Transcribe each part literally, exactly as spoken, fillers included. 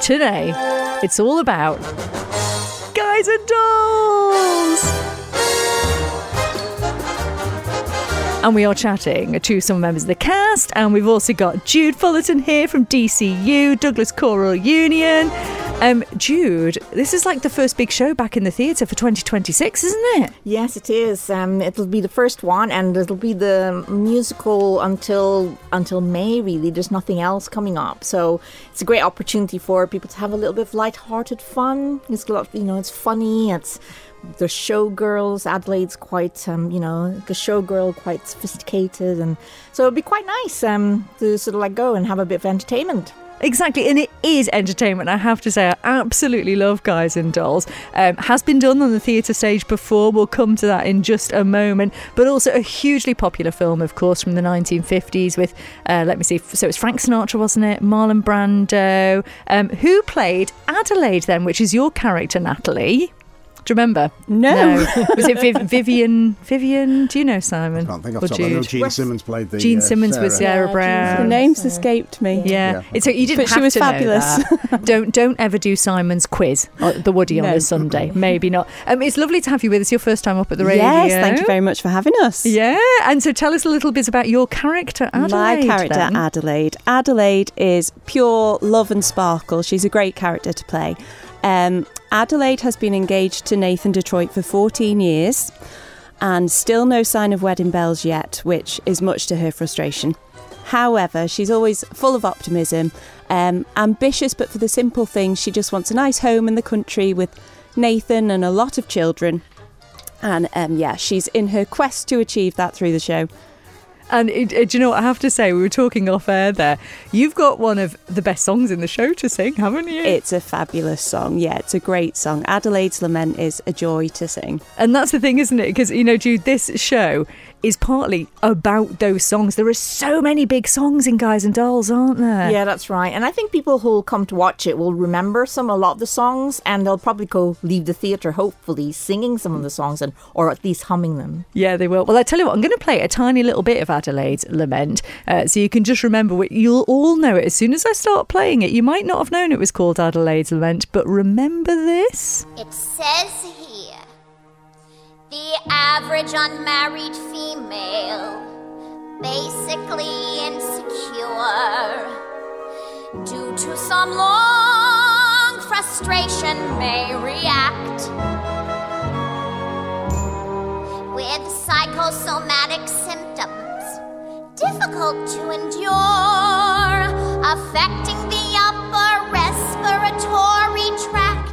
Today, it's all about Guys and Dolls! And we are chatting to some members of the cast, and we've also got Jude Fullerton here from D C U, Douglas Choral Union. Um, Jude, this is like the first big show back in the theatre for twenty twenty-six, isn't it? Yes, it is. Um, it'll be the first one, and it'll be the musical until until May, really. There's nothing else coming up. So it's a great opportunity for people to have a little bit of light-hearted fun. It's a lot, you know, it's funny, it's the showgirls. Adelaide's quite, um, you know, the showgirl, quite sophisticated, and so it'll be quite nice um, to sort of like go and have a bit of entertainment. Exactly, and it is entertainment. I have to say, I absolutely love Guys and Dolls. Um, has been done on the theatre stage before. We'll come to that in just a moment. But also a hugely popular film, of course, from the nineteen fifties with, uh, let me see, so it was Frank Sinatra, wasn't it? Marlon Brando. Um, who played Adelaide then, which is your character, Natalie? Do you remember? No. no. Was it Viv- Vivian? Vivian? Do you know, Simon? I can't think off the top. I know Gene Simmons played the. Gene uh, Simmons Sarah. was Sarah Yeah, Brown. Gene The names escaped me. Yeah, Yeah. it's you didn't But have she was to know fabulous. that. don't don't ever do Simon's quiz, or the Woody on No. a Sunday. Maybe not. Um, it's lovely to have you with us. Your first time up at the radio. Yes, thank you very much for having us. Yeah, and so tell us a little bit about your character, Adelaide. My character, then. Adelaide. Adelaide is pure love and sparkle. She's a great character to play. Um, Adelaide has been engaged to Nathan Detroit for fourteen years and still no sign of wedding bells yet, which is much to her frustration. However, she's always full of optimism, um, ambitious, but for the simple things. She just wants a nice home in the country with Nathan and a lot of children. And um, yeah, she's in her quest to achieve that through the show. And it, it, do you know what I have to say? We were talking off air there. You've got one of the best songs in the show to sing, haven't you? It's a fabulous song. Yeah, it's a great song. Adelaide's Lament is a joy to sing. And that's the thing, isn't it? Because, you know, Jude, this show is partly about those songs. There are so many big songs in Guys and Dolls, aren't there? Yeah, that's right. And I think people who'll come to watch it will remember some, a lot of the songs, and they'll probably go leave the theatre, hopefully, singing some of the songs, and or at least humming them. Yeah, they will. Well, I tell you what, I'm going to play a tiny little bit of Adelaide's Lament, uh, so you can just remember what you'll all know it as soon as I start playing it. You might not have known it was called Adelaide's Lament, but remember this? It says here, the average unmarried female, basically insecure, due to some long frustration may react with psychosomatic symptoms, difficult to endure, affecting the upper respiratory tract.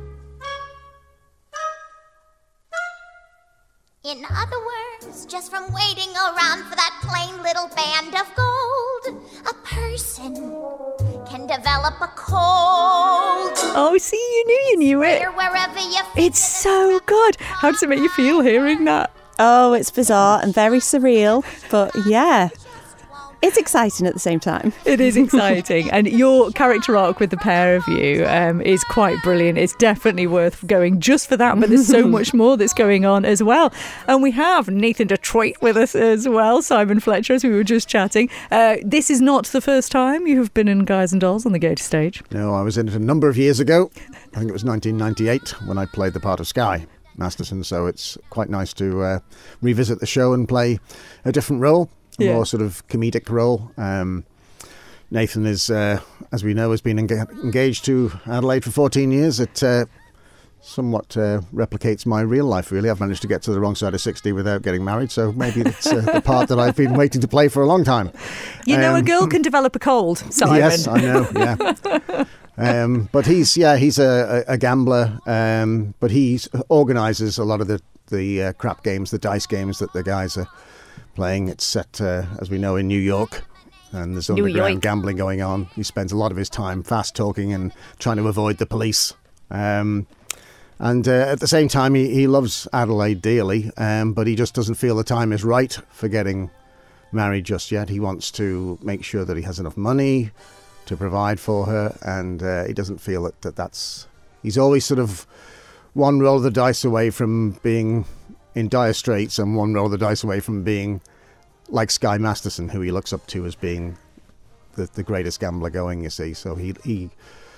In other words, just from waiting around for that plain little band of gold, a person can develop a cold. Oh, see, you knew you knew it. Wherever you It's so good. How does it make you feel hearing that? Oh, it's bizarre and very surreal, but yeah, it's exciting at the same time. It is exciting. And your character arc with the pair of you um, is quite brilliant. It's definitely worth going just for that, but there's so much more that's going on as well. And we have Nathan Detroit with us as well, Simon Fletcher, as we were just chatting. Uh, this is not the first time you have been in Guys and Dolls on the Gator stage. No, I was in it a number of years ago. I think it was nineteen ninety-eight when I played the part of Sky Masterson, so it's quite nice to uh, revisit the show and play a different role. A Yeah. more sort of comedic role. Um, Nathan is, uh, as we know, has been enga- engaged to Adelaide for fourteen years. It uh, somewhat uh, replicates my real life, really. I've managed to get to the wrong side of sixty without getting married, so maybe it's uh, the part that I've been waiting to play for a long time. You know, a Um, girl can develop a cold, Simon. Yes, I know, yeah. um, but he's, yeah, he's a, a, a gambler, um, but he organises a lot of the, the uh, crap games, the dice games that the guys are playing. It's set, uh, as we know, in New York, and there's New underground York. gambling going on. He spends a lot of his time fast talking and trying to avoid the police. Um, and uh, at the same time, he, he loves Adelaide dearly, um, but he just doesn't feel the time is right for getting married just yet. He wants to make sure that he has enough money to provide for her, and uh, he doesn't feel that, that that's... He's always sort of one roll of the dice away from being in dire straits and one roll of the dice away from being like Sky Masterson, who he looks up to as being the, the greatest gambler going, you see. So he he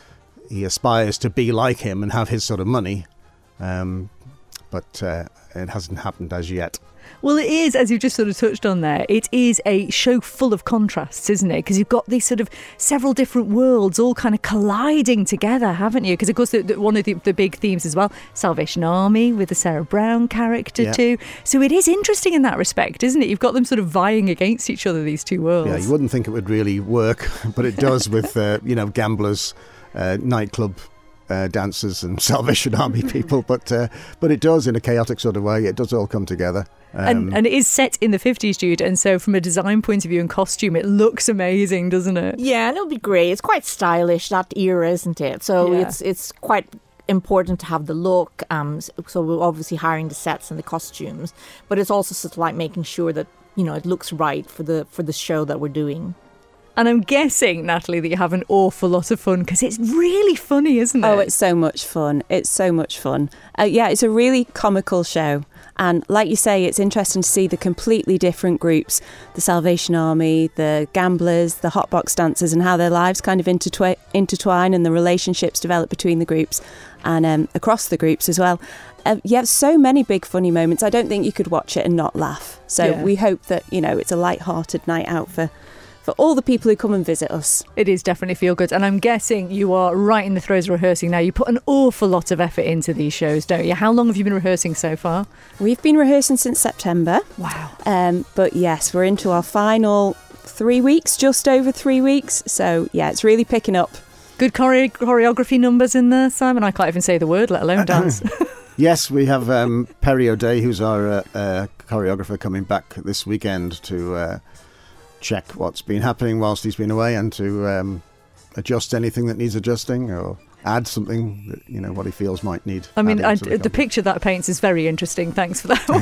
he aspires to be like him and have his sort of money, um, but uh, it hasn't happened as yet. Well, it is, as you've just sort of touched on there, it is a show full of contrasts, isn't it? Because you've got these sort of several different worlds all kind of colliding together, haven't you? Because, of course, the, the, one of the, the big themes as well, Salvation Army with the Sarah Brown character yeah. too. So it is interesting in that respect, isn't it? You've got them sort of vying against each other, these two worlds. Yeah, you wouldn't think it would really work, but it does with, uh, you know, gamblers, uh, nightclub Uh, dancers and Salvation Army people, but uh, but it does in a chaotic sort of way. It does all come together. Um, and, and it is set in the fifties, Jude, and so from a design point of view and costume, it looks amazing, doesn't it? Yeah, and it'll be great. It's quite stylish, that era, isn't it? So Yeah. it's it's quite important to have the look. Um, so we're obviously hiring the sets and the costumes, but it's also sort of like making sure that, you know, it looks right for the for the show that we're doing. And I'm guessing, Natalie, that you have an awful lot of fun because it's really funny, isn't it? Oh, it's so much fun. It's so much fun. Uh, yeah, it's a really comical show. And like you say, it's interesting to see the completely different groups, the Salvation Army, the gamblers, the hotbox dancers, and how their lives kind of intertwi- intertwine and the relationships develop between the groups and um, across the groups as well. Uh, you have so many big funny moments. I don't think you could watch it and not laugh. So Yeah. we hope that, you know, it's a light-hearted night out for for all the people who come and visit us. It is definitely feel good. And I'm guessing you are right in the throes of rehearsing now. You put an awful lot of effort into these shows, don't you? How long have you been rehearsing so far? We've been rehearsing since September. Wow. Um, but yes, we're into our final three weeks, just over three weeks. So yeah, it's really picking up. Good chore- choreography numbers in there, Simon. I can't even say the word, let alone dance. Yes, we have um, Perry O'Day, who's our uh, uh, choreographer, coming back this weekend to uh, check what's been happening whilst he's been away and to um, adjust anything that needs adjusting or add something that, you know, what he feels might need. I mean, adding I, to the the company. picture that paints is very interesting. Thanks for that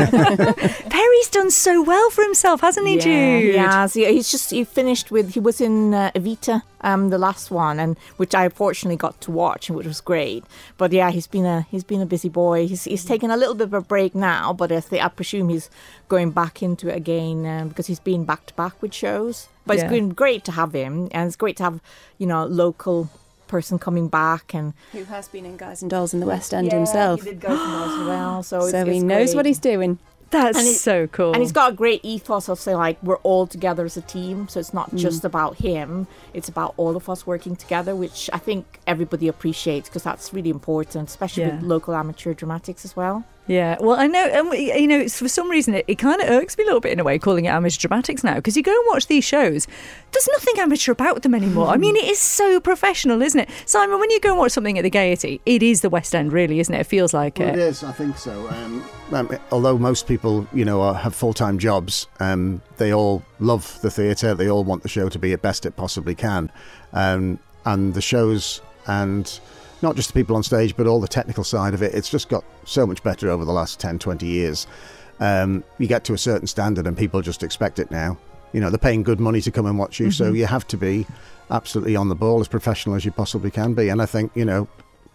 one. Perry's done so well for himself, hasn't he, yeah, Jude? he has. Yeah, he's just he finished with he was in uh, Evita, um, the last one, and which I fortunately got to watch, which was great. But yeah, he's been a he's been a busy boy. He's he's taken a little bit of a break now, but I, th- I presume he's going back into it again um, because he's been back to back with shows. But Yeah. it's been great to have him, and it's great to have, you know, local person coming back and Who has been in Guys and Dolls in the West End himself. He did go from us as well, so So it's, he it's knows great. what he's doing. That's And he- so cool. And he's got a great ethos of saying, like, we're all together as a team. So it's not just about him. It's about all of us working together, which I think everybody appreciates because that's really important, especially Yeah. with local amateur dramatics as well. Yeah, well, I know, um, you know, it's, for some reason it, it kind of irks me a little bit in a way calling it amateur dramatics now, because you go and watch these shows, there's nothing amateur about them anymore. I mean, it is so professional, isn't it? Simon, when you go and watch something at the Gaiety, it is the West End, really, isn't it? It feels like Well, it. it is, I think so. Um, um, although most people, you know, are, have full-time jobs, um, they all love the theatre. They all want the show to be at best it possibly can. Um, and the shows and not just the people on stage, but all the technical side of it, it's just got so much better over the last ten, twenty years. Um, you get to a certain standard and people just expect it now. You know, they're paying good money to come and watch you, so you have to be absolutely on the ball, as professional as you possibly can be. And I think, you know,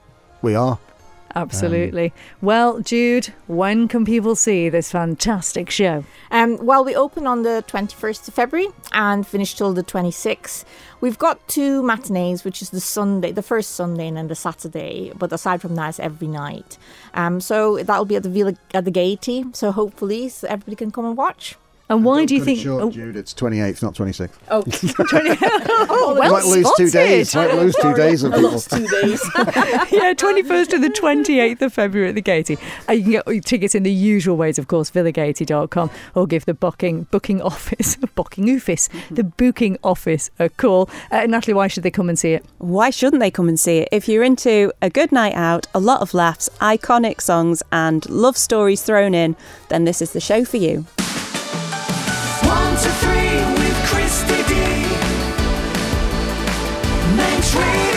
we are. Absolutely. Well, Jude, when can people see this fantastic show? Um, well, we open on the twenty-first of February and finish till the twenty-sixth. We've got two matinees, which is the Sunday, the first Sunday and then the Saturday. But aside from that, it's every night. Um, so that'll be at the Villa, at the Gaiety. So hopefully so everybody can come and watch. And why Don't do you cut it think... short, oh, Jude, it's twenty-eighth, not twenty-sixth. Oh, twenty oh, You well might lose two spotted. days. Might lose two days of I people. lost two days. Yeah, twenty-first to the twenty-eighth of February at the Gaiety. Uh, you can get your tickets in the usual ways, of course, villa gaiety dot com, or give the booking booking office, booking office, the booking office a call. Uh, Natalie, why should they come and see it? Why shouldn't they come and see it? If you're into a good night out, a lot of laughs, iconic songs and love stories thrown in, then this is the show for you. One, two, three with Christy D. Main Street.